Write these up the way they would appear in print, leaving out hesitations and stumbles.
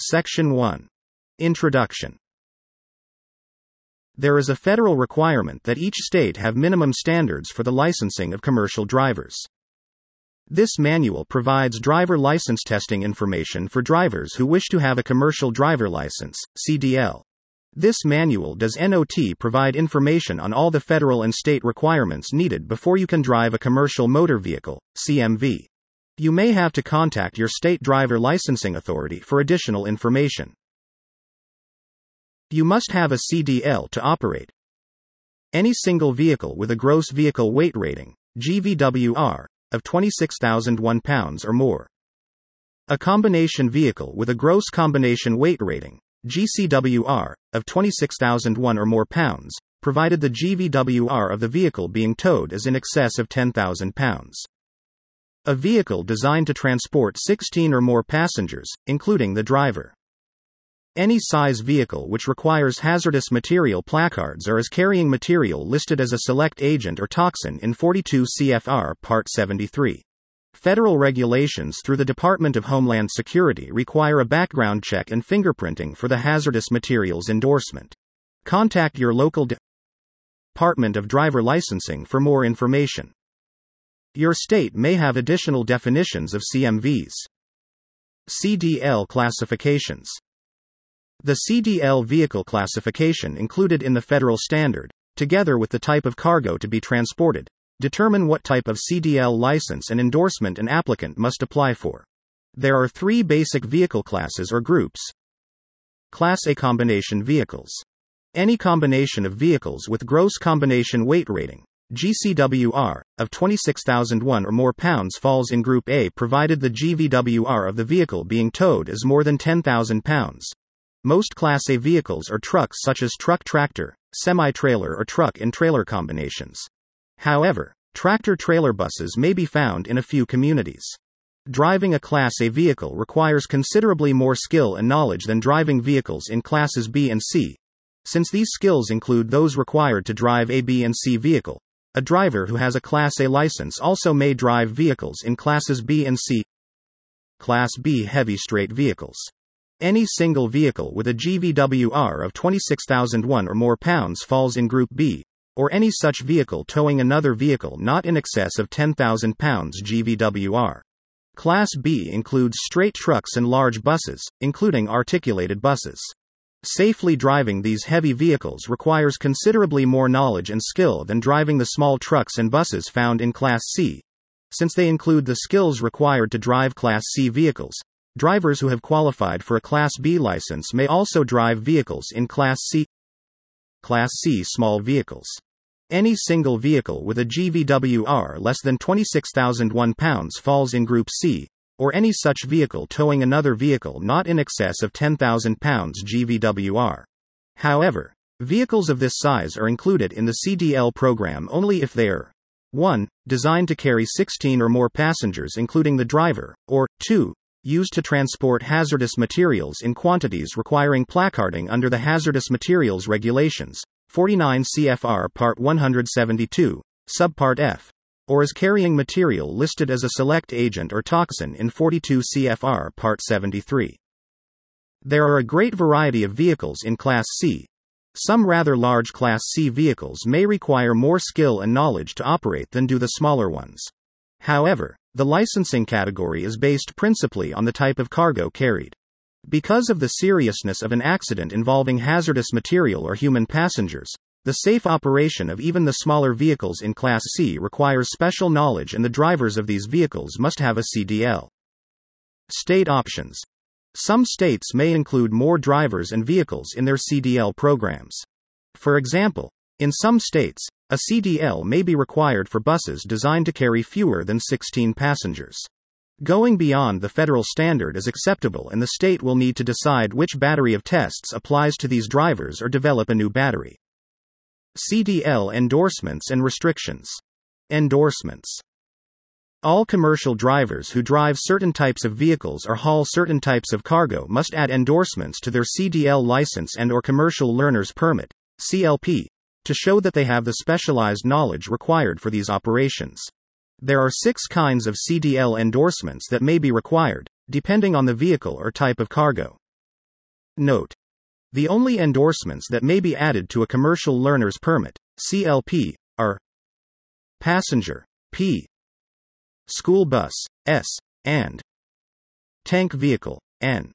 Section 1. Introduction. There is a federal requirement that each state have minimum standards for the licensing of commercial drivers. This manual provides driver license testing information for drivers who wish to have a commercial driver license, CDL. This manual does not provide information on all the federal and state requirements needed before you can drive a commercial motor vehicle, CMV. You may have to contact your state driver licensing authority for additional information. You must have a CDL to operate any single vehicle with a gross vehicle weight rating, GVWR, of 26,001 pounds or more. A combination vehicle with a gross combination weight rating, GCWR, of 26,001 or more pounds, provided the GVWR of the vehicle being towed is in excess of 10,000 pounds. A vehicle designed to transport 16 or more passengers, including the driver. Any size vehicle which requires hazardous material placards or is carrying material listed as a select agent or toxin in 42 CFR Part 73. Federal regulations through the Department of Homeland Security require a background check and fingerprinting for the hazardous materials endorsement. Contact your local Department of Driver Licensing for more information. Your state may have additional definitions of CMVs. CDL classifications. The CDL vehicle classification included in the federal standard, together with the type of cargo to be transported, determine what type of CDL license and endorsement an applicant must apply for. There are three basic vehicle classes or groups. Class A combination vehicles. Any combination of vehicles with gross combination weight rating, GCWR, of 26,001 or more pounds falls in Group A provided the GVWR of the vehicle being towed is more than 10,000 pounds. Most Class A vehicles are trucks such as truck-tractor, semi-trailer or truck and trailer combinations. However, tractor-trailer buses may be found in a few communities. Driving a Class A vehicle requires considerably more skill and knowledge than driving vehicles in Classes B and C. Since these skills include those required to drive a B and C vehicle, a driver who has a Class A license also may drive vehicles in Classes B and C. Class B heavy straight vehicles. Any single vehicle with a GVWR of 26,001 or more pounds falls in Group B, or any such vehicle towing another vehicle not in excess of 10,000 pounds GVWR. Class B includes straight trucks and large buses, including articulated buses. Safely driving these heavy vehicles requires considerably more knowledge and skill than driving the small trucks and buses found in Class C. Since they include the skills required to drive Class C vehicles, drivers who have qualified for a Class B license may also drive vehicles in Class C. Class C small vehicles. Any single vehicle with a GVWR less than 26,001 pounds falls in Group C, or any such vehicle towing another vehicle not in excess of 10,000 pounds GVWR. However, vehicles of this size are included in the CDL program only if they are 1. Designed to carry 16 or more passengers including the driver, or 2. Used to transport hazardous materials in quantities requiring placarding under the Hazardous Materials Regulations, 49 CFR Part 172, Subpart F, or is carrying material listed as a select agent or toxin in 42 CFR Part 73. There are a great variety of vehicles in Class C. Some rather large Class C vehicles may require more skill and knowledge to operate than do the smaller ones. However, the licensing category is based principally on the type of cargo carried. Because of the seriousness of an accident involving hazardous material or human passengers, the safe operation of even the smaller vehicles in Class C requires special knowledge and the drivers of these vehicles must have a CDL. State options. Some states may include more drivers and vehicles in their CDL programs. For example, in some states, a CDL may be required for buses designed to carry fewer than 16 passengers. Going beyond the federal standard is acceptable and the state will need to decide which battery of tests applies to these drivers or develop a new battery. CDL endorsements and restrictions. Endorsements. All commercial drivers who drive certain types of vehicles or haul certain types of cargo must add endorsements to their CDL license and/or Commercial Learner's Permit, CLP, to show that they have the specialized knowledge required for these operations. There are 6 kinds of CDL endorsements that may be required, depending on the vehicle or type of cargo. Note: the only endorsements that may be added to a commercial learner's permit, CLP, are passenger, P, school bus, S, and tank vehicle, N.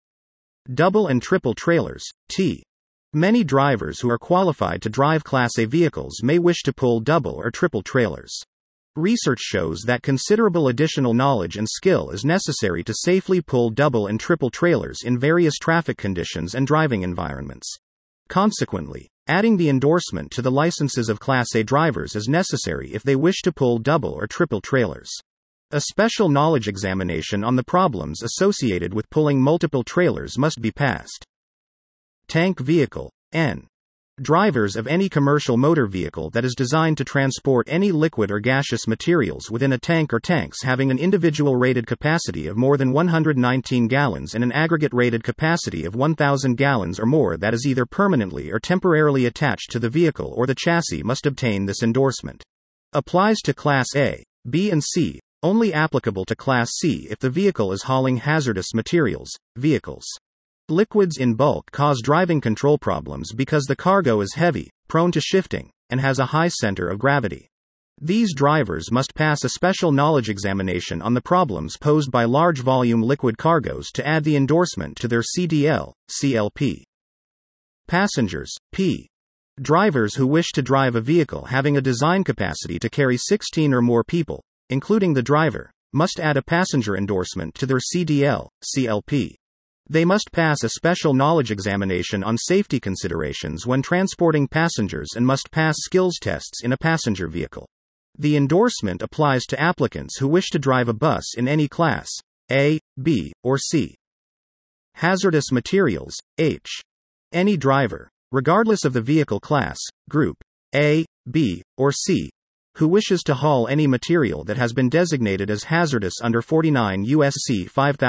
Double and triple trailers, T. Many drivers who are qualified to drive Class A vehicles may wish to pull double or triple trailers. Research shows that considerable additional knowledge and skill is necessary to safely pull double and triple trailers in various traffic conditions and driving environments. Consequently, adding the endorsement to the licenses of Class A drivers is necessary if they wish to pull double or triple trailers. A special knowledge examination on the problems associated with pulling multiple trailers must be passed. Tank vehicle, N. Drivers of any commercial motor vehicle that is designed to transport any liquid or gaseous materials within a tank or tanks having an individual rated capacity of more than 119 gallons and an aggregate rated capacity of 1,000 gallons or more that is either permanently or temporarily attached to the vehicle or the chassis must obtain this endorsement. Applies to Class A, B and C, only applicable to Class C if the vehicle is hauling hazardous materials, vehicles. Liquids in bulk cause driving control problems because the cargo is heavy, prone to shifting, and has a high center of gravity. These drivers must pass a special knowledge examination on the problems posed by large volume liquid cargoes to add the endorsement to their CDL, CLP. Passengers, P. Drivers who wish to drive a vehicle having a design capacity to carry 16 or more people, including the driver, must add a passenger endorsement to their CDL, CLP. They must pass a special knowledge examination on safety considerations when transporting passengers and must pass skills tests in a passenger vehicle. The endorsement applies to applicants who wish to drive a bus in any class, A, B, or C. Hazardous materials, H. Any driver, regardless of the vehicle class, group, A, B, or C, who wishes to haul any material that has been designated as hazardous under 49 U.S.C.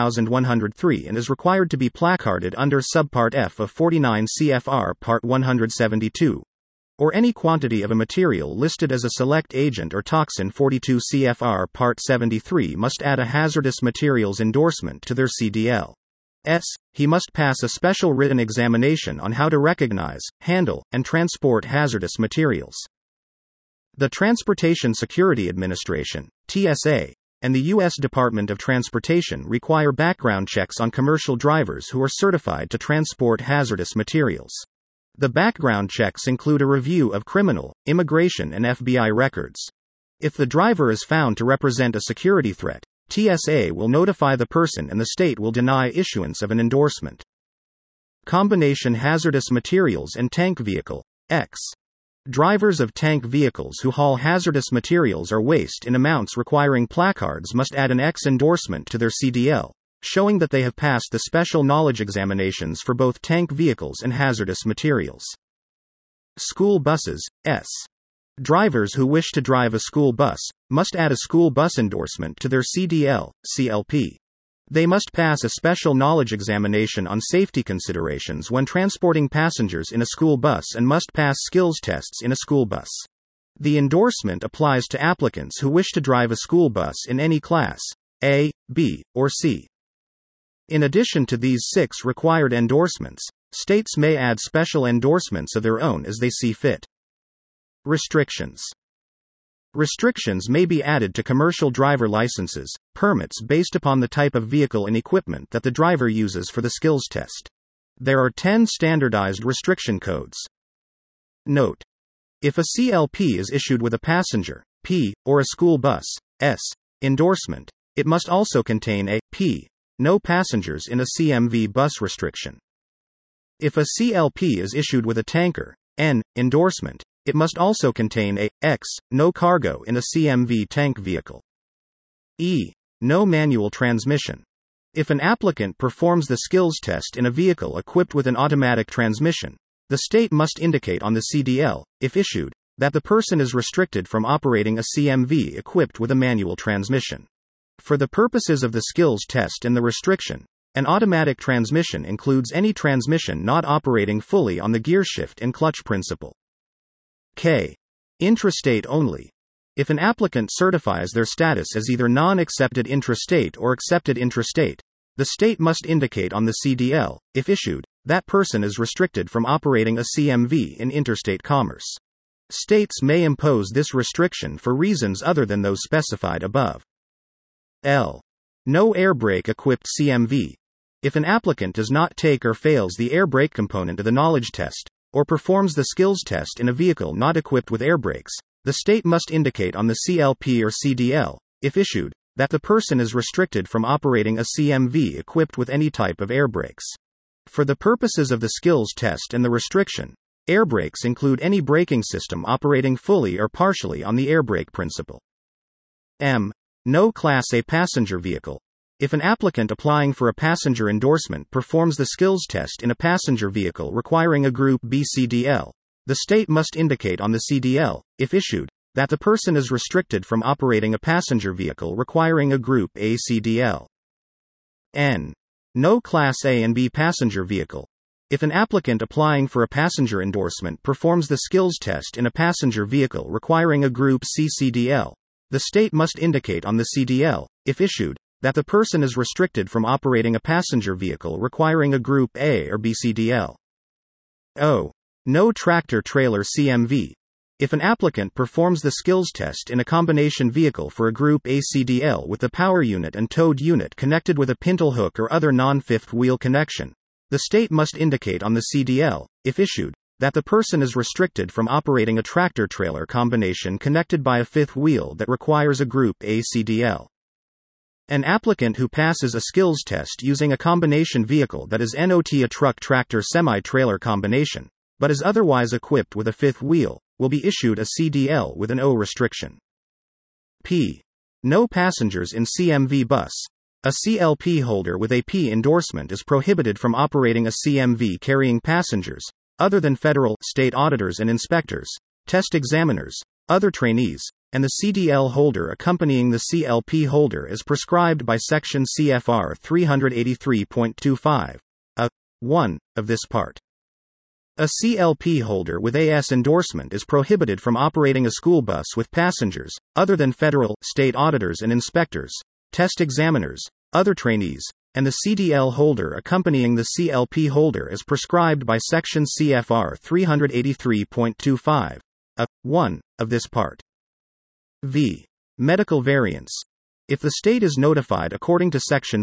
5103 and is required to be placarded under Subpart F of 49 CFR Part 172, or any quantity of a material listed as a select agent or toxin 42 CFR Part 73 must add a hazardous materials endorsement to their CDL. He must pass a special written examination on how to recognize, handle, and transport hazardous materials. The Transportation Security Administration, TSA, and the U.S. Department of Transportation require background checks on commercial drivers who are certified to transport hazardous materials. The background checks include a review of criminal, immigration, and FBI records. If the driver is found to represent a security threat, TSA will notify the person and the state will deny issuance of an endorsement. Combination hazardous materials and tank vehicle, X. Drivers of tank vehicles who haul hazardous materials or waste in amounts requiring placards must add an X endorsement to their CDL, showing that they have passed the special knowledge examinations for both tank vehicles and hazardous materials. School buses, S. Drivers who wish to drive a school bus must add a school bus endorsement to their CDL, CLP. They must pass a special knowledge examination on safety considerations when transporting passengers in a school bus and must pass skills tests in a school bus. The endorsement applies to applicants who wish to drive a school bus in any class, A, B, or C. In addition to these 6 required endorsements, states may add special endorsements of their own as they see fit. Restrictions. Restrictions may be added to commercial driver licenses, permits based upon the type of vehicle and equipment that the driver uses for the skills test. There are 10 standardized restriction codes. Note: if a CLP is issued with a passenger, P, or a school bus, S, endorsement, it must also contain a P, no passengers in a CMV bus restriction. If a CLP is issued with a tanker, N, endorsement, it must also contain a X, no cargo in a CMV tank vehicle. E. No manual transmission. If an applicant performs the skills test in a vehicle equipped with an automatic transmission, the state must indicate on the CDL, if issued, that the person is restricted from operating a CMV equipped with a manual transmission. For the purposes of the skills test and the restriction, an automatic transmission includes any transmission not operating fully on the gearshift and clutch principle. K. Intrastate only. If an applicant certifies their status as either non-accepted intrastate or accepted intrastate, the state must indicate on the CDL, if issued, that person is restricted from operating a CMV in interstate commerce. States may impose this restriction for reasons other than those specified above. L. No air brake equipped CMV. If an applicant does not take or fails the air brake component of the knowledge test, or performs the skills test in a vehicle not equipped with air brakes, the state must indicate on the CLP or CDL, if issued, that the person is restricted from operating a CMV equipped with any type of air brakes. For the purposes of the skills test and the restriction, air brakes include any braking system operating fully or partially on the air brake principle. M. No Class A passenger vehicle. If an applicant applying for a passenger endorsement performs the skills test in a passenger vehicle requiring a Group B CDL, the state must indicate on the CDL, if issued, that the person is restricted from operating a passenger vehicle requiring a Group A CDL. N. No Class A and B passenger vehicle. If an applicant applying for a passenger endorsement performs the skills test in a passenger vehicle requiring a Group C CDL, the state must indicate on the CDL, if issued, that the person is restricted from operating a passenger vehicle requiring a Group A or B CDL. O. No tractor-trailer CMV. If an applicant performs the skills test in a combination vehicle for a Group A CDL with the power unit and towed unit connected with a pintle hook or other non-fifth wheel connection, the state must indicate on the CDL, if issued, that the person is restricted from operating a tractor-trailer combination connected by a fifth wheel that requires a Group A CDL. An applicant who passes a skills test using a combination vehicle that is not a truck-tractor semi-trailer combination, but is otherwise equipped with a fifth wheel, will be issued a CDL with an O restriction. P. No passengers in CMV bus. A CLP holder with a P endorsement is prohibited from operating a CMV carrying passengers, other than federal, state auditors and inspectors, test examiners, other trainees, and the CDL holder accompanying the CLP holder as prescribed by Section CFR 383.25. 1 of this part. A CLP holder with AS endorsement is prohibited from operating a school bus with passengers, other than federal, state auditors and inspectors, test examiners, other trainees, and the CDL holder accompanying the CLP holder as prescribed by Section CFR 383.25. 1 of this part. V. Medical variance. If the state is notified according to Section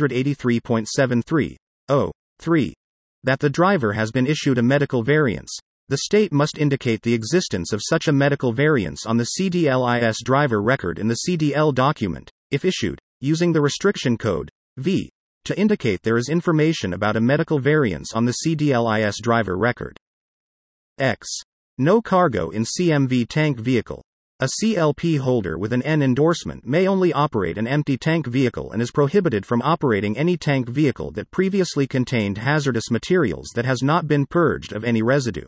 383.73. 3. That the driver has been issued a medical variance, the state must indicate the existence of such a medical variance on the CDLIS driver record in the CDL document, if issued, using the restriction code, V, to indicate there is information about a medical variance on the CDLIS driver record. X. No cargo in CMV tank vehicle. A CLP holder with an N endorsement may only operate an empty tank vehicle and is prohibited from operating any tank vehicle that previously contained hazardous materials that has not been purged of any residue.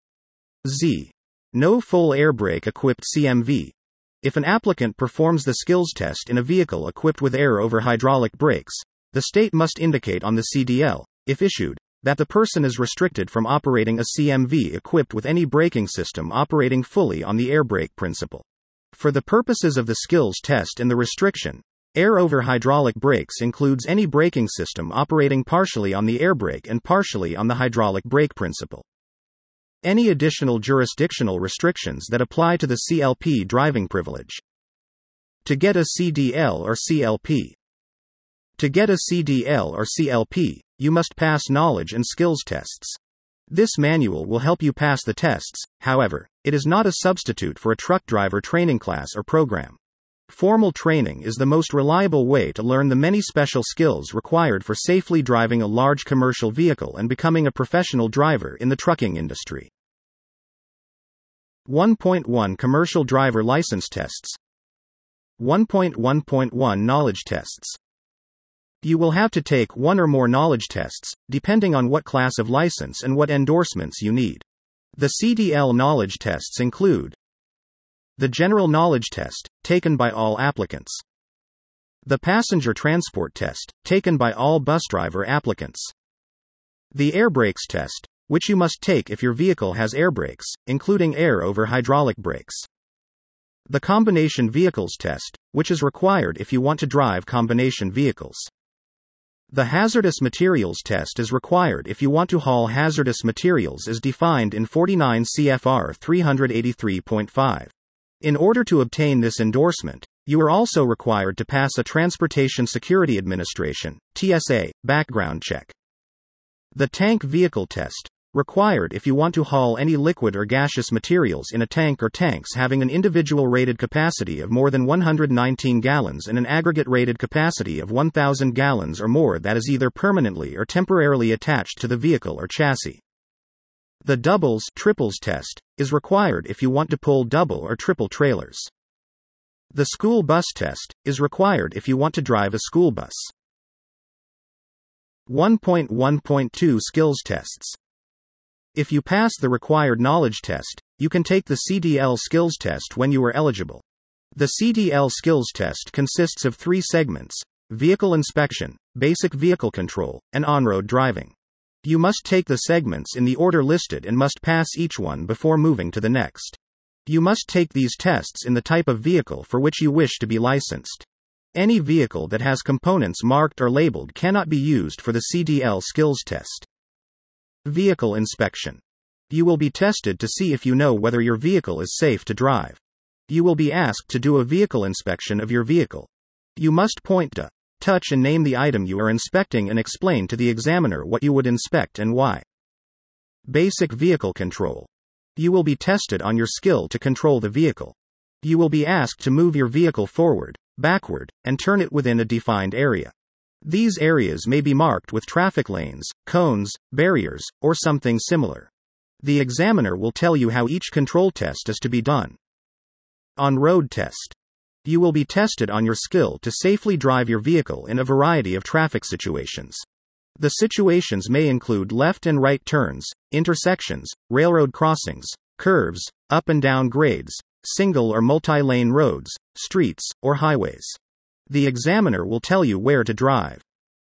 Z. No full air brake equipped CMV. If an applicant performs the skills test in a vehicle equipped with air over hydraulic brakes, the state must indicate on the CDL, if issued, that the person is restricted from operating a CMV equipped with any braking system operating fully on the air brake principle. For the purposes of the skills test and the restriction, air over hydraulic brakes includes any braking system operating partially on the air brake and partially on the hydraulic brake principle. Any additional jurisdictional restrictions that apply to the CLP driving privilege. To get a CDL or CLP. To get a CDL or CLP, you must pass knowledge and skills tests. This manual will help you pass the tests, however, it is not a substitute for a truck driver training class or program. Formal training is the most reliable way to learn the many special skills required for safely driving a large commercial vehicle and becoming a professional driver in the trucking industry. 1.1 Commercial Driver License Tests. 1.1.1 Knowledge Tests. You will have to take one or more knowledge tests, depending on what class of license and what endorsements you need. The CDL knowledge tests include the General Knowledge Test, taken by all applicants. The Passenger Transport Test, taken by all bus driver applicants. The Air Brakes Test, which you must take if your vehicle has air brakes, including air over hydraulic brakes. The Combination Vehicles Test, which is required if you want to drive combination vehicles. The hazardous materials test is required if you want to haul hazardous materials as defined in 49 CFR 383.5. In order to obtain this endorsement, you are also required to pass a Transportation Security Administration (TSA) background check. The tank vehicle test, required if you want to haul any liquid or gaseous materials in a tank or tanks having an individual rated capacity of more than 119 gallons and an aggregate rated capacity of 1,000 gallons or more that is either permanently or temporarily attached to the vehicle or chassis. The triples test, is required if you want to pull double or triple trailers. The school bus test, is required if you want to drive a school bus. 1.1.2 Skills Tests. If you pass the required knowledge test, you can take the CDL skills test when you are eligible. The CDL skills test consists of 3 segments: vehicle inspection, basic vehicle control, and on-road driving. You must take the segments in the order listed and must pass each one before moving to the next. You must take these tests in the type of vehicle for which you wish to be licensed. Any vehicle that has components marked or labeled cannot be used for the CDL skills test. Vehicle inspection. You will be tested to see if you know whether your vehicle is safe to drive. You will be asked to do a vehicle inspection of your vehicle. You must point to, touch and name the item you are inspecting and explain to the examiner what you would inspect and why. Basic vehicle control. You will be tested on your skill to control the vehicle. You will be asked to move your vehicle forward, backward, and turn it within a defined area. These areas may be marked with traffic lanes, cones, barriers, or something similar. The examiner will tell you how each control test is to be done. On-road test. You will be tested on your skill to safely drive your vehicle in a variety of traffic situations. The situations may include left and right turns, intersections, railroad crossings, curves, up and down grades, single or multi-lane roads, streets, or highways. The examiner will tell you where to drive.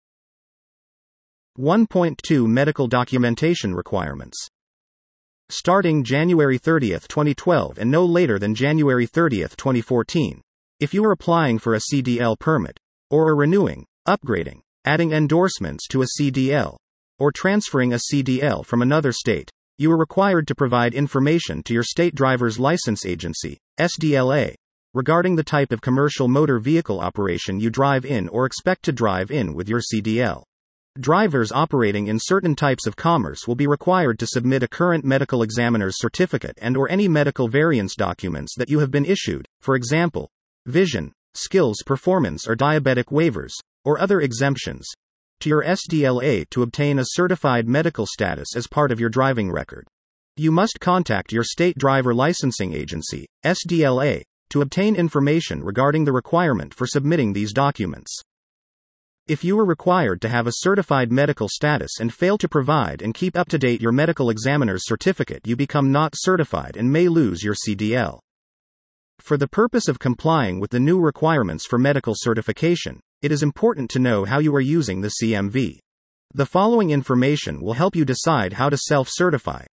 1.2 Medical documentation requirements. Starting January 30, 2012 and no later than January 30, 2014, if you are applying for a CDL permit, or are renewing, upgrading, adding endorsements to a CDL, or transferring a CDL from another state, you are required to provide information to your state driver's license agency, SDLA, regarding the type of commercial motor vehicle operation you drive in or expect to drive in with your CDL. Drivers operating in certain types of commerce will be required to submit a current medical examiner's certificate and/or any medical variance documents that you have been issued, for example, vision, skills performance or diabetic waivers, or other exemptions, to your SDLA to obtain a certified medical status as part of your driving record. You must contact your state driver licensing agency, SDLA, to obtain information regarding the requirement for submitting these documents. If you are required to have a certified medical status and fail to provide and keep up to date your medical examiner's certificate, you become not certified and may lose your CDL. For the purpose of complying with the new requirements for medical certification, it is important to know how you are using the CMV. The following information will help you decide how to self-certify.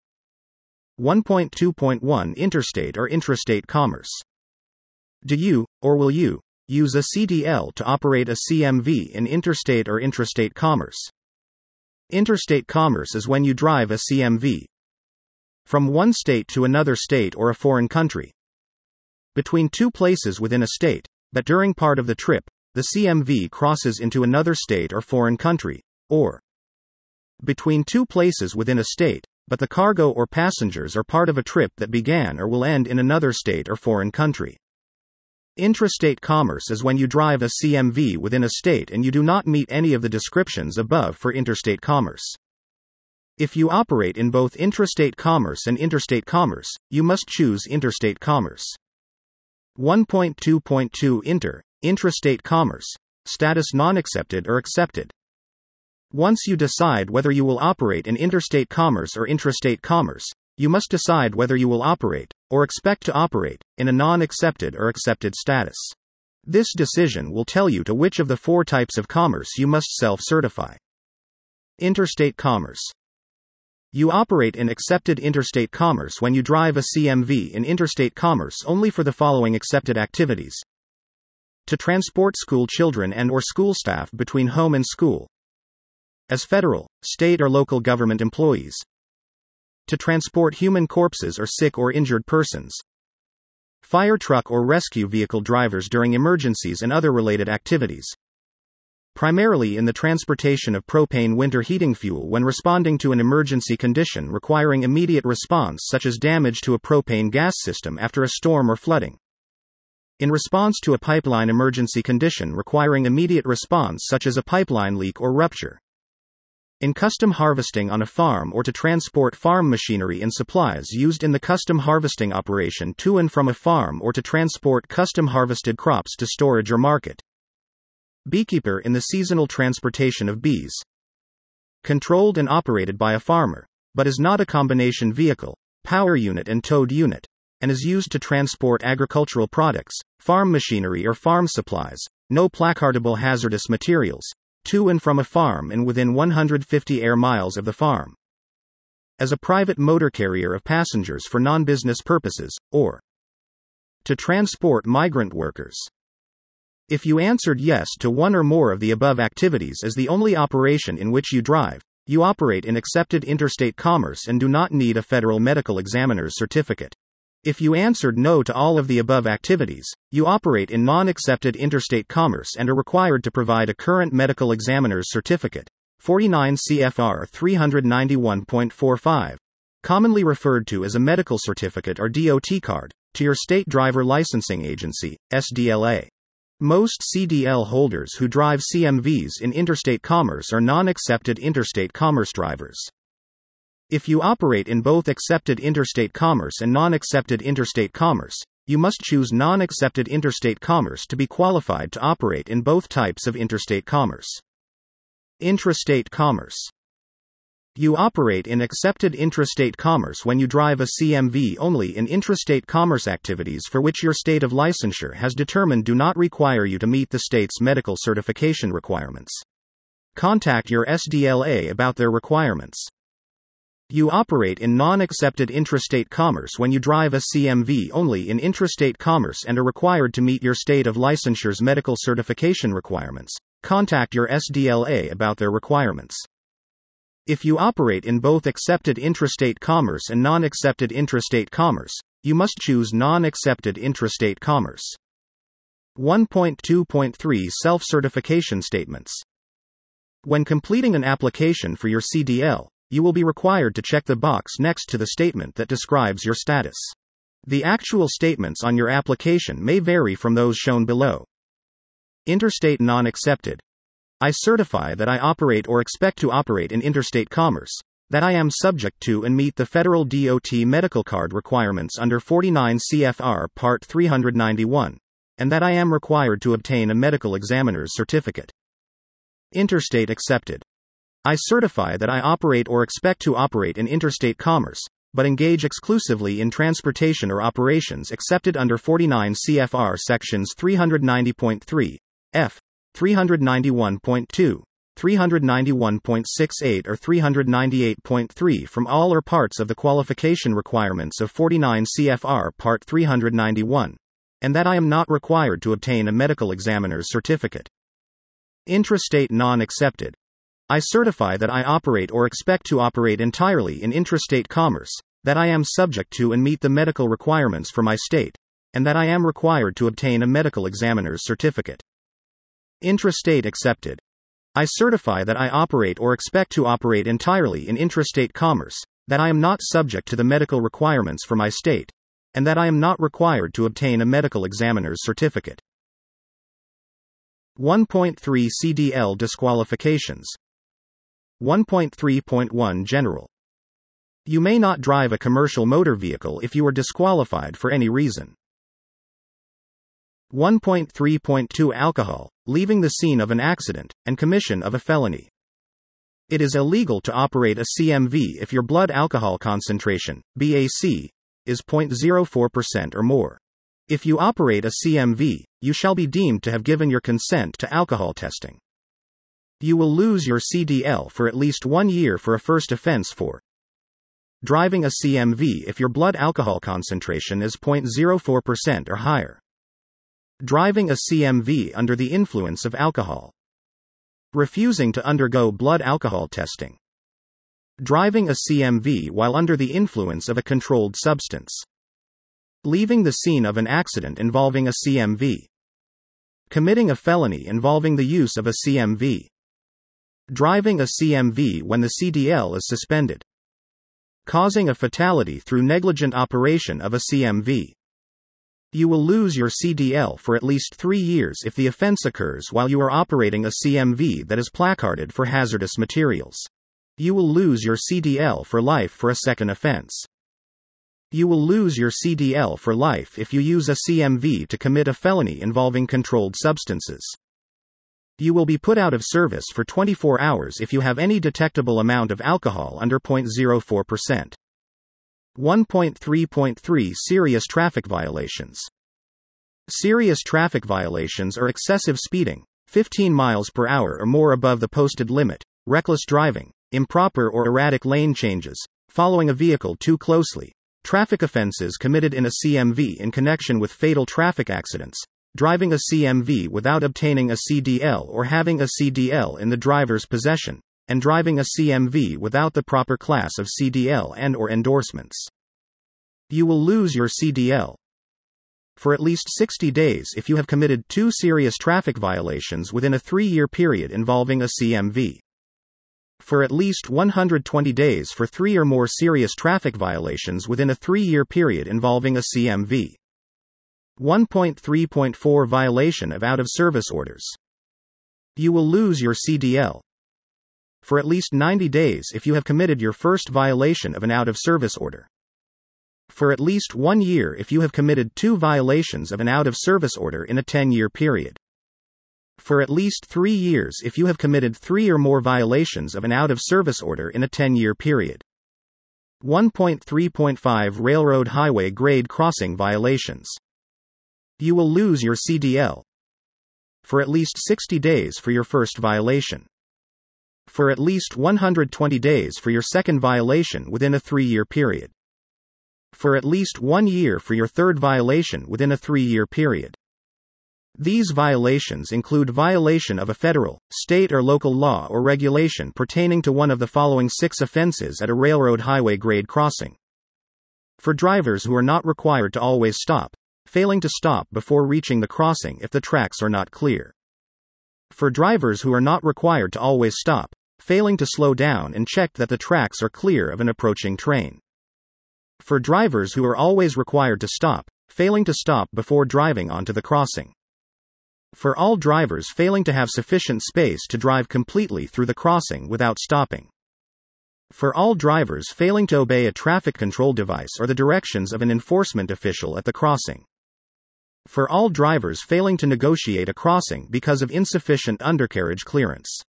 1.2.1 Interstate or intrastate commerce. Do you, or will you, use a CDL to operate a CMV in interstate or intrastate commerce? Interstate commerce is when you drive a CMV from one state to another state or a foreign country, between two places within a state, but during part of the trip, the CMV crosses into another state or foreign country, or between two places within a state, but the cargo or passengers are part of a trip that began or will end in another state or foreign country. Intrastate commerce is when you drive a CMV within a state and you do not meet any of the descriptions above for interstate commerce. If you operate in both intrastate commerce and interstate commerce, you must choose interstate commerce. 1.2.2 Intrastate commerce. Status non-accepted or accepted. Once you decide whether you will operate in interstate commerce or intrastate commerce, you must decide whether you will operate, or expect to operate, in a non-accepted or accepted status. This decision will tell you to which of the 4 types of commerce you must self-certify. Interstate commerce. You operate in accepted interstate commerce when you drive a CMV in interstate commerce only for the following accepted activities: to transport school children and/or school staff between home and school, as federal, state, or local government employees. To transport human corpses or sick or injured persons. Fire truck or rescue vehicle drivers during emergencies and other related activities. Primarily in the transportation of propane winter heating fuel when responding to an emergency condition requiring immediate response, such as damage to a propane gas system after a storm or flooding. In response to a pipeline emergency condition requiring immediate response, such as a pipeline leak or rupture. In custom harvesting on a farm or to transport farm machinery and supplies used in the custom harvesting operation to and from a farm or to transport custom harvested crops to storage or market. Beekeeper in the seasonal transportation of bees. Controlled and operated by a farmer, but is not a combination vehicle, power unit and towed unit, and is used to transport agricultural products, farm machinery or farm supplies, no placardable hazardous materials, to and from a farm and within 150 air miles of the farm. As a private motor carrier of passengers for non-business purposes, or to transport migrant workers. If you answered yes to one or more of the above activities as the only operation in which you drive, you operate in accepted interstate commerce and do not need a federal medical examiner's certificate. If you answered no to all of the above activities, you operate in non-accepted interstate commerce and are required to provide a current medical examiner's certificate, 49 CFR 391.45, commonly referred to as a medical certificate or DOT card, to your state driver licensing agency, SDLA. Most CDL holders who drive CMVs in interstate commerce are non-accepted interstate commerce drivers. If you operate in both accepted interstate commerce and non-accepted interstate commerce, you must choose non-accepted interstate commerce to be qualified to operate in both types of interstate commerce. Intrastate commerce. You operate in accepted intrastate commerce when you drive a CMV only in intrastate commerce activities for which your state of licensure has determined do not require you to meet the state's medical certification requirements. Contact your SDLA about their requirements. You operate in non-accepted intrastate commerce when you drive a CMV only in intrastate commerce and are required to meet your state of licensure's medical certification requirements. Contact your SDLA about their requirements. If you operate in both accepted intrastate commerce and non-accepted intrastate commerce, you must choose non-accepted intrastate commerce. 1.2.3 Self-certification statements. When completing an application for your CDL, you will be required to check the box next to the statement that describes your status. The actual statements on your application may vary from those shown below. Interstate non-accepted. I certify that I operate or expect to operate in interstate commerce, that I am subject to and meet the federal DOT medical card requirements under 49 CFR Part 391, and that I am required to obtain a medical examiner's certificate. Interstate accepted. I certify that I operate or expect to operate in interstate commerce, but engage exclusively in transportation or operations accepted under 49 CFR Sections 390.3, F, 391.2, 391.68 or 398.3 from all or parts of the qualification requirements of 49 CFR Part 391, and that I am not required to obtain a medical examiner's certificate. Intrastate non-accepted. I certify that I operate or expect to operate entirely in intrastate commerce, that I am subject to and meet the medical requirements for my state, and that I am required to obtain a medical examiner's certificate. Intrastate accepted. I certify that I operate or expect to operate entirely in intrastate commerce, that I am not subject to the medical requirements for my state, and that I am not required to obtain a medical examiner's certificate. 1.3 CDL disqualifications. 1.3.1 General. You may not drive a commercial motor vehicle if you are disqualified for any reason. 1.3.2 Alcohol, leaving the scene of an accident, and commission of a felony. It is illegal to operate a CMV if your blood alcohol concentration, BAC, is 0.04% or more. If you operate a CMV, you shall be deemed to have given your consent to alcohol testing. You will lose your CDL for at least 1 year for a first offense for driving a CMV if your blood alcohol concentration is 0.04% or higher. Driving a CMV under the influence of alcohol. Refusing to undergo blood alcohol testing. Driving a CMV while under the influence of a controlled substance. Leaving the scene of an accident involving a CMV. Committing a felony involving the use of a CMV. Driving a CMV when the CDL is suspended. Causing a fatality through negligent operation of a CMV. You will lose your CDL for at least 3 years if the offense occurs while you are operating a CMV that is placarded for hazardous materials. You will lose your CDL for life for a second offense. You will lose your CDL for life if you use a CMV to commit a felony involving controlled substances. You will be put out of service for 24 hours if you have any detectable amount of alcohol under 0.04%. 1.3.3 Serious traffic violations. Serious traffic violations are excessive speeding, 15 miles per hour or more above the posted limit, reckless driving, improper or erratic lane changes, following a vehicle too closely, traffic offenses committed in a CMV in connection with fatal traffic accidents, driving a CMV without obtaining a CDL or having a CDL in the driver's possession, and driving a CMV without the proper class of CDL and/or endorsements. You will lose your CDL for at least 60 days if you have committed 2 serious traffic violations within a 3-year period involving a CMV. For at least 120 days for 3 or more serious traffic violations within a 3-year period involving a CMV. 1.3.4 Violation of out-of-service orders. You will lose your CDL for at least 90 days if you have committed your first violation of an out-of-service order. For at least 1 year if you have committed 2 violations of an out-of-service order in a 10-year period. For at least 3 years if you have committed 3 or more violations of an out-of-service order in a 10-year period. 1.3.5 Railroad highway grade crossing violations. You will lose your CDL for at least 60 days for your first violation. For at least 120 days for your second violation within a 3-year period. For at least 1 year for your third violation within a 3-year period. These violations include violation of a federal, state or local law or regulation pertaining to one of the following 6 offenses at a railroad highway grade crossing. For drivers who are not required to always stop, failing to stop before reaching the crossing if the tracks are not clear. For drivers who are not required to always stop, failing to slow down and check that the tracks are clear of an approaching train. For drivers who are always required to stop, failing to stop before driving onto the crossing. For all drivers failing to have sufficient space to drive completely through the crossing without stopping. For all drivers failing to obey a traffic control device or the directions of an enforcement official at the crossing. For all drivers failing to negotiate a crossing because of insufficient undercarriage clearance.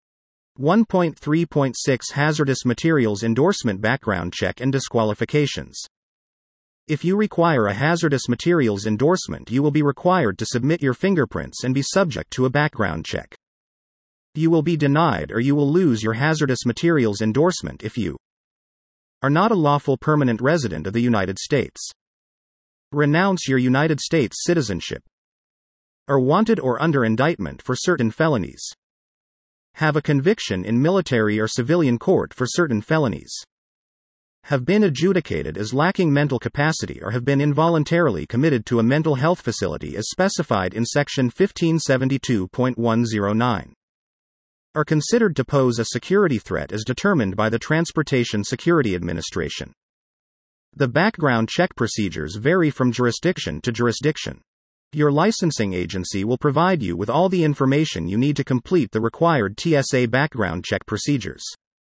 1.3.6 Hazardous materials endorsement background check and disqualifications. If you require a hazardous materials endorsement, you will be required to submit your fingerprints and be subject to a background check. You will be denied or you will lose your hazardous materials endorsement if you are not a lawful permanent resident of the United States. Renounce your United States citizenship. Are wanted or under indictment for certain felonies. Have a conviction in military or civilian court for certain felonies. Have been adjudicated as lacking mental capacity or have been involuntarily committed to a mental health facility as specified in Section 1572.109. Are considered to pose a security threat as determined by the Transportation Security Administration. The background check procedures vary from jurisdiction to jurisdiction. Your licensing agency will provide you with all the information you need to complete the required TSA background check procedures.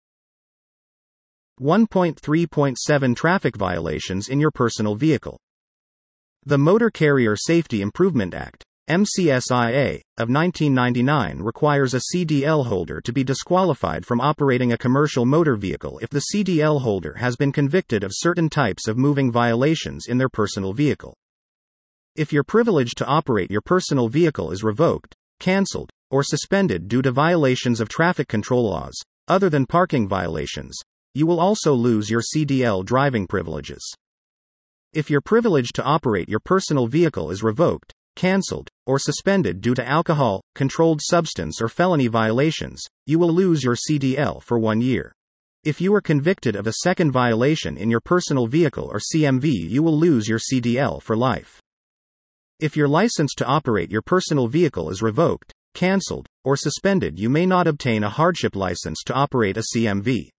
1.3.7 Traffic violations in your personal vehicle. The Motor Carrier Safety Improvement Act, MCSIA, of 1999 requires a CDL holder to be disqualified from operating a commercial motor vehicle if the CDL holder has been convicted of certain types of moving violations in their personal vehicle. If your privilege to operate your personal vehicle is revoked, cancelled, or suspended due to violations of traffic control laws, other than parking violations, you will also lose your CDL driving privileges. If your privilege to operate your personal vehicle is revoked, cancelled, or suspended due to alcohol, controlled substance or felony violations, you will lose your CDL for 1 year. If you are convicted of a second violation in your personal vehicle or CMV, you will lose your CDL for life. If your license to operate your personal vehicle is revoked, cancelled, or suspended, you may not obtain a hardship license to operate a CMV.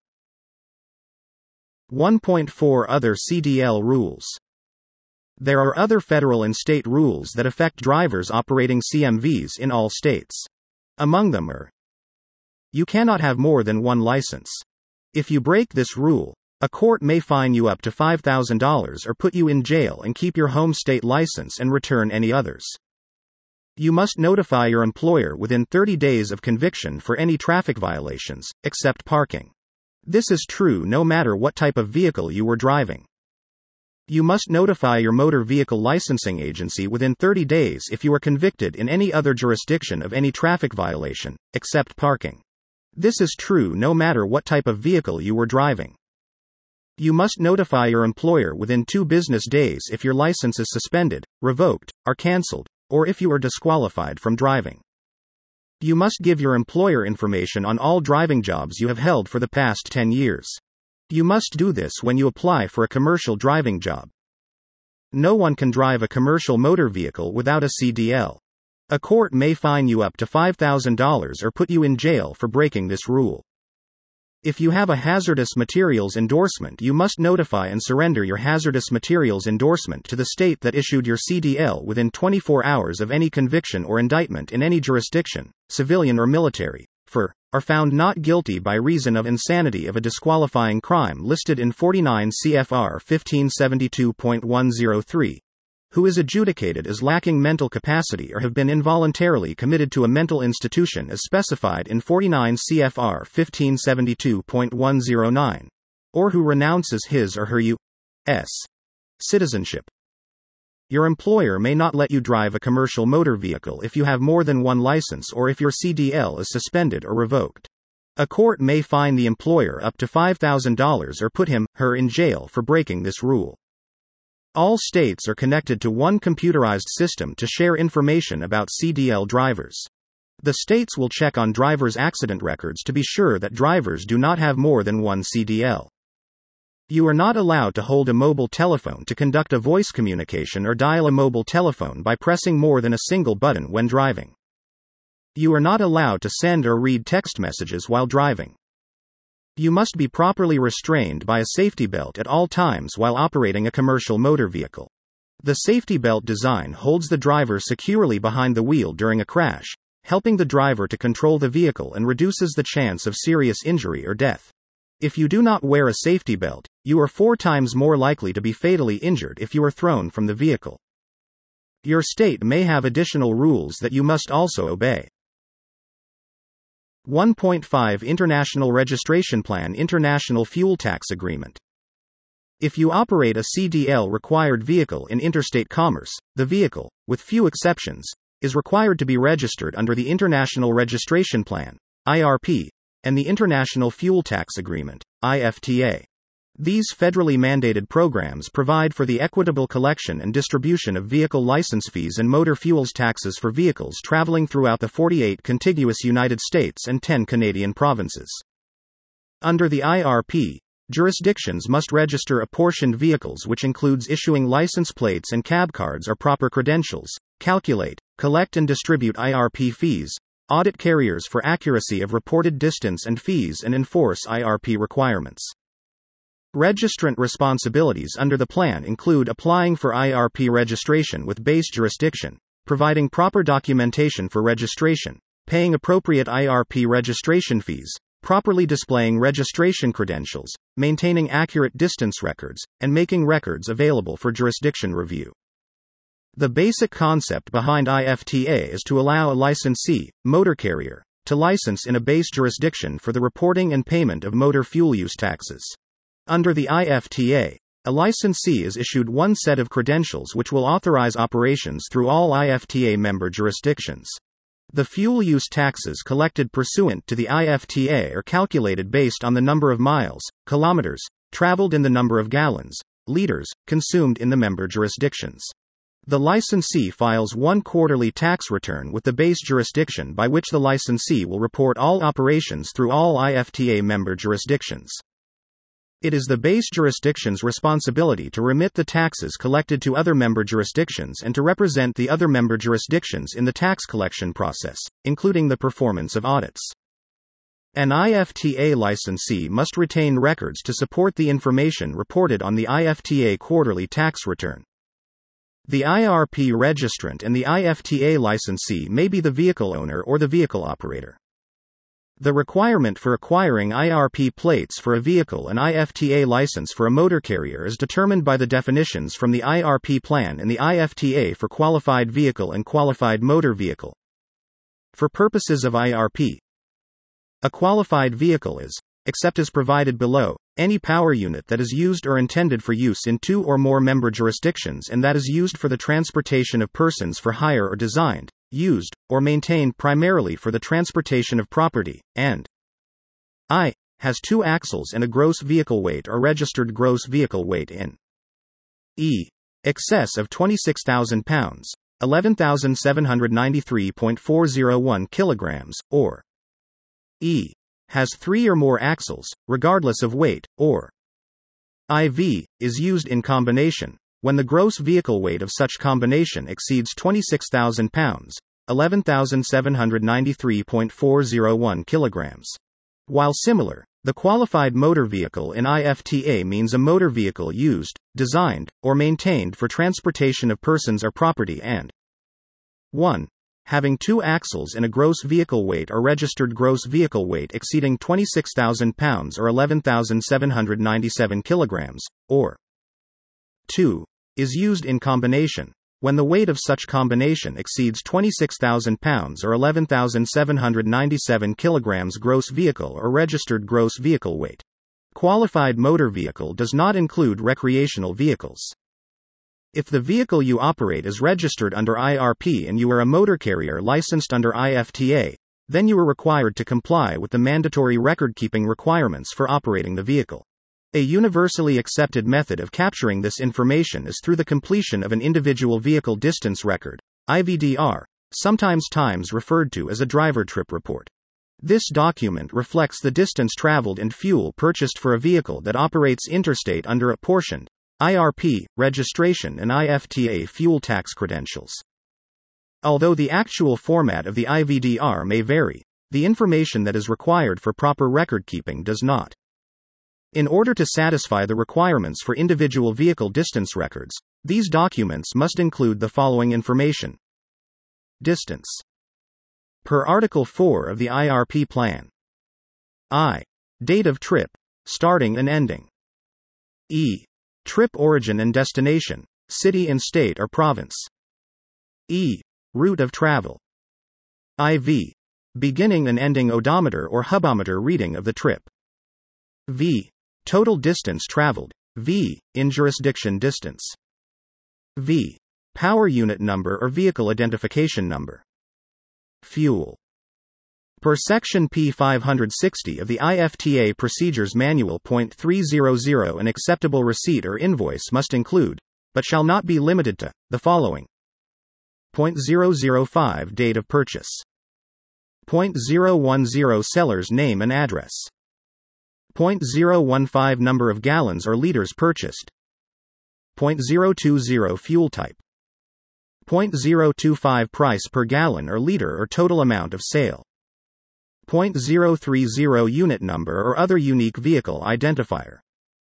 1.4 Other CDL rules. There are other federal and state rules that affect drivers operating CMVs in all states. Among them are: you cannot have more than one license. If you break this rule, a court may fine you up to $5,000 or put you in jail and keep your home state license and return any others. You must notify your employer within 30 days of conviction for any traffic violations, except parking. This is true no matter what type of vehicle you were driving. You must notify your motor vehicle licensing agency within 30 days if you are convicted in any other jurisdiction of any traffic violation, except parking. This is true no matter what type of vehicle you were driving. You must notify your employer within 2 business days if your license is suspended, revoked, or cancelled, or if you are disqualified from driving. You must give your employer information on all driving jobs you have held for the past 10 years. You must do this when you apply for a commercial driving job. No one can drive a commercial motor vehicle without a CDL. A court may fine you up to $5,000 or put you in jail for breaking this rule. If you have a hazardous materials endorsement, you must notify and surrender your hazardous materials endorsement to the state that issued your CDL within 24 hours of any conviction or indictment in any jurisdiction, civilian or military, for, are found not guilty by reason of insanity of a disqualifying crime listed in 49 CFR 1572.103. Who is adjudicated as lacking mental capacity or have been involuntarily committed to a mental institution as specified in 49 CFR 1572.109, or who renounces his or her U.S. citizenship. Your employer may not let you drive a commercial motor vehicle if you have more than one license or if your CDL is suspended or revoked. A court may fine the employer up to $5,000 or put him, her in jail for breaking this rule. All states are connected to one computerized system to share information about CDL drivers. The states will check on drivers' accident records to be sure that drivers do not have more than one CDL. You are not allowed to hold a mobile telephone to conduct a voice communication or dial a mobile telephone by pressing more than a single button when driving. You are not allowed to send or read text messages while driving. You must be properly restrained by a safety belt at all times while operating a commercial motor vehicle. The safety belt design holds the driver securely behind the wheel during a crash, helping the driver to control the vehicle and reduces the chance of serious injury or death. If you do not wear a safety belt, you are 4 times more likely to be fatally injured if you are thrown from the vehicle. Your state may have additional rules that you must also obey. 1.5 International Registration Plan International Fuel Tax Agreement. If you operate a CDL-required vehicle in interstate commerce, the vehicle, with few exceptions, is required to be registered under the International Registration Plan, IRP, and the International Fuel Tax Agreement, IFTA. These federally mandated programs provide for the equitable collection and distribution of vehicle license fees and motor fuels taxes for vehicles traveling throughout the 48 contiguous United States and 10 Canadian provinces. Under the IRP, jurisdictions must register apportioned vehicles, which includes issuing license plates and cab cards or proper credentials, calculate, collect and distribute IRP fees, audit carriers for accuracy of reported distance and fees, and enforce IRP requirements. Registrant responsibilities under the plan include applying for IRP registration with base jurisdiction, providing proper documentation for registration, paying appropriate IRP registration fees, properly displaying registration credentials, maintaining accurate distance records, and making records available for jurisdiction review. The basic concept behind IFTA is to allow a licensee, motor carrier, to license in a base jurisdiction for the reporting and payment of motor fuel use taxes. Under the IFTA, a licensee is issued one set of credentials which will authorize operations through all IFTA member jurisdictions. The fuel use taxes collected pursuant to the IFTA are calculated based on the number of miles, kilometers, traveled in the number of gallons, liters, consumed in the member jurisdictions. The licensee files one quarterly tax return with the base jurisdiction by which the licensee will report all operations through all IFTA member jurisdictions. It is the base jurisdiction's responsibility to remit the taxes collected to other member jurisdictions and to represent the other member jurisdictions in the tax collection process, including the performance of audits. An IFTA licensee must retain records to support the information reported on the IFTA quarterly tax return. The IRP registrant and the IFTA licensee may be the vehicle owner or the vehicle operator. The requirement for acquiring IRP plates for a vehicle and IFTA license for a motor carrier is determined by the definitions from the IRP plan and the IFTA for qualified vehicle and qualified motor vehicle. For purposes of IRP, a qualified vehicle is, except as provided below, any power unit that is used or intended for use in two or more member jurisdictions and that is used for the transportation of persons for hire or designed, used, or maintained primarily for the transportation of property, and I. has two axles and a gross vehicle weight or registered gross vehicle weight in E. excess of 26,000 pounds, 11,793.401 kilograms, or E. has three or more axles, regardless of weight, or IV. is used in combination, when the gross vehicle weight of such combination exceeds 26,000 pounds, 11,793.401 kilograms. While similar, the qualified motor vehicle in IFTA means a motor vehicle used, designed, or maintained for transportation of persons or property and 1. having two axles and a gross vehicle weight or registered gross vehicle weight exceeding 26,000 pounds or 11,797 kilograms, or 2. is used in combination, when the weight of such combination exceeds 26,000 pounds or 11,797 kilograms gross vehicle or registered gross vehicle weight. Qualified motor vehicle does not include recreational vehicles. If the vehicle you operate is registered under IRP and you are a motor carrier licensed under IFTA, then you are required to comply with the mandatory record-keeping requirements for operating the vehicle. A universally accepted method of capturing this information is through the completion of an individual vehicle distance record, IVDR, sometimes referred to as a driver trip report. This document reflects the distance traveled and fuel purchased for a vehicle that operates interstate under apportioned IRP, registration and IFTA fuel tax credentials. Although the actual format of the IVDR may vary, the information that is required for proper record keeping does not. In order to satisfy the requirements for individual vehicle distance records, these documents must include the following information. Distance. Per Article 4 of the IRP plan. I. Date of trip, starting and ending. E. Trip origin and destination, city and state or province. E. Route of travel. IV. Beginning and ending odometer or hubometer reading of the trip. V. Total distance traveled. V. In jurisdiction distance. V. Power unit number or vehicle identification number. Fuel. Per Section P560 of the IFTA Procedures Manual. 300 An acceptable receipt or invoice must include, but shall not be limited to, the following. 005 Date of purchase. 010 Seller's name and address. 015 Number of gallons or liters purchased. 020 Fuel type. 025 Price per gallon or liter or total amount of sale. 030 Unit number or other unique vehicle identifier.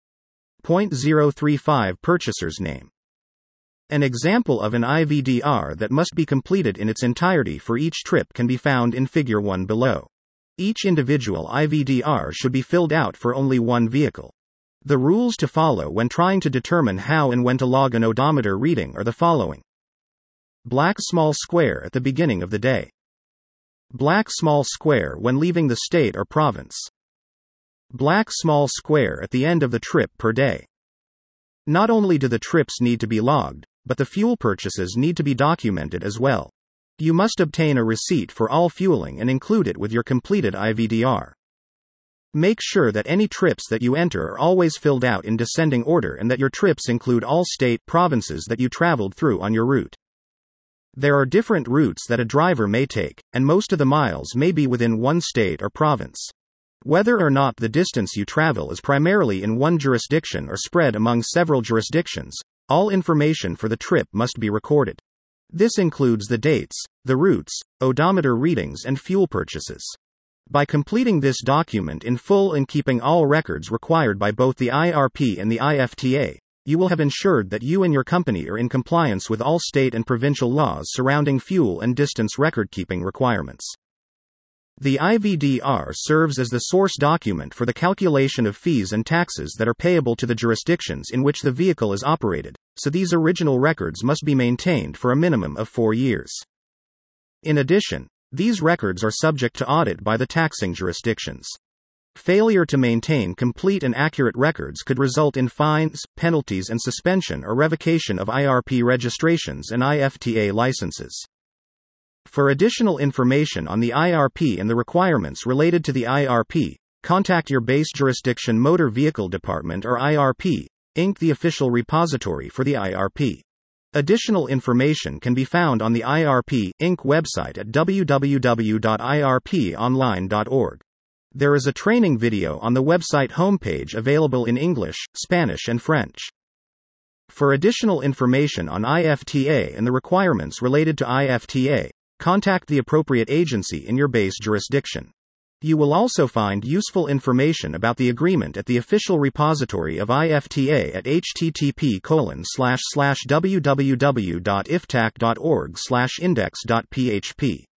035 Purchaser's name. An example of an IVDR that must be completed in its entirety for each trip can be found in Figure 1 below. Each individual IVDR should be filled out for only one vehicle. The rules to follow when trying to determine how and when to log an odometer reading are the following. Black small square at the beginning of the day. Black small square when leaving the state or province. Black small square at the end of the trip per day. Not only do the trips need to be logged, but the fuel purchases need to be documented as well. You must obtain a receipt for all fueling and include it with your completed IVDR. Make sure that any trips that you enter are always filled out in descending order and that your trips include all state provinces that you traveled through on your route. There are different routes that a driver may take, and most of the miles may be within one state or province. Whether or not the distance you travel is primarily in one jurisdiction or spread among several jurisdictions, all information for the trip must be recorded. This includes the dates, the routes, odometer readings, and fuel purchases. By completing this document in full and keeping all records required by both the IRP and the IFTA, you will have ensured that you and your company are in compliance with all state and provincial laws surrounding fuel and distance record-keeping requirements. The IVDR serves as the source document for the calculation of fees and taxes that are payable to the jurisdictions in which the vehicle is operated, so these original records must be maintained for a minimum of 4 years. In addition, these records are subject to audit by the taxing jurisdictions. Failure to maintain complete and accurate records could result in fines, penalties, and suspension or revocation of IRP registrations and IFTA licenses. For additional information on the IRP and the requirements related to the IRP, contact your base jurisdiction Motor Vehicle Department or IRP, Inc., the official repository for the IRP. Additional information can be found on the IRP, Inc. website at www.irponline.org. There is a training video on the website homepage available in English, Spanish, and French. For additional information on IFTA and the requirements related to IFTA, contact the appropriate agency in your base jurisdiction. You will also find useful information about the agreement at the official repository of IFTA at http://www.iftac.org/index.php.